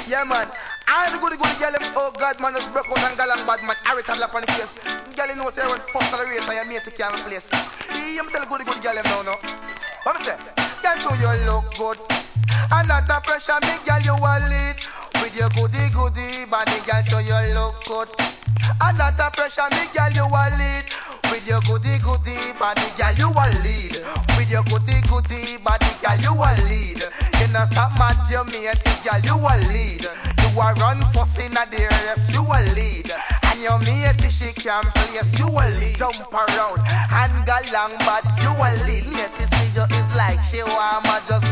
Yeah, man. I the good girl, them, oh God, man, just broke out and galang bad, man. I retire up on the face. Girl, you know, say, run first of the race and your mate can't replace. Yeah, I'm tell the good girl, them now, no. What me say? Girl, so you look good. And not the pressure, me girl, you will lead. With your goody body, girl, so you look good. And not the pressure, me girl, you will lead. With your goody body, girl, you will lead. With your goody body, girl, you will lead. You know stop mad, you mate, girl, you will lead. You will run first in the race, you will lead. And your mate, she can place, you will lead. Jump around and go long, but you will lead. Mate, see you is like she want just